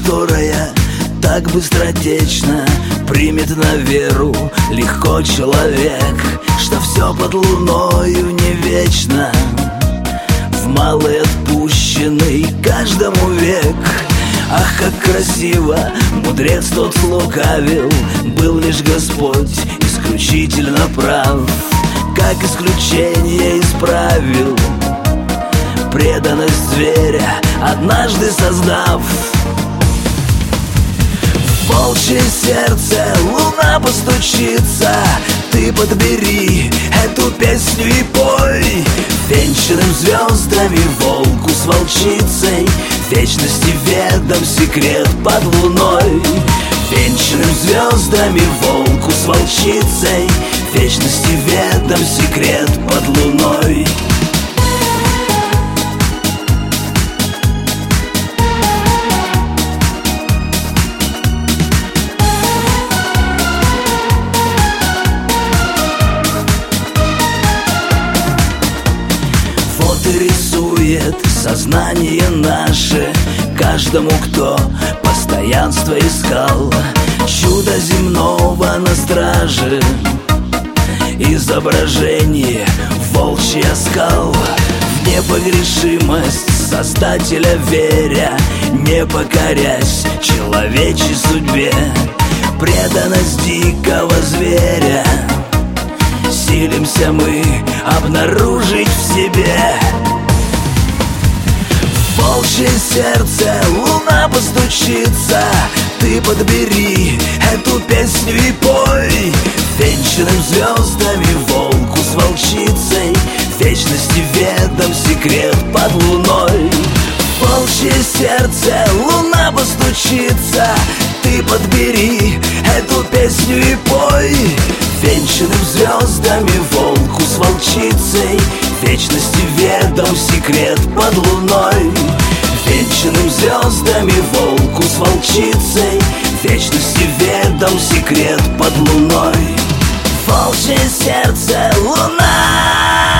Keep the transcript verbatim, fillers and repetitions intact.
которая так быстротечно примет на веру легко человек, что все под луною не вечно, в малый отпущенный каждому век. Ах, как красиво мудрец тот лукавил, был лишь Господь исключительно прав, как исключение исправил преданность зверя, однажды создав. В волчье сердце луна постучится, ты подбери эту песню и пой. Венчанным звездами волку с волчицей вечности ведом секрет под луной. Венчанным звездами волку с волчицей вечности ведом секрет под луной. Рисует сознание наше каждому, кто постоянство искал, чудо земного на страже, изображение волчий оскал. В непогрешимость Создателя веря, не покорясь человечьей судьбе, преданность дикого зверя силимся мы обнаружить в себе. В волчье сердце луна постучится, ты подбери эту песню и пой. Венчанным звездами волку с волчицей вечности ведом секрет под луной. В волчье сердце луна постучится, ты подбери эту песню и пой. Венчанным звездами волку с волчицей вечности ведом секрет под луной. Венчанным звездами волку с волчицей вечности ведом секрет под луной. Волчье сердце луна.